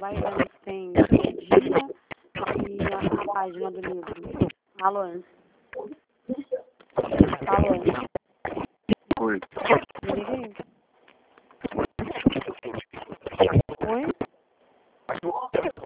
página que tem dia e a página do livro. Alô? Alô? Oi. Me liga aí. Oi?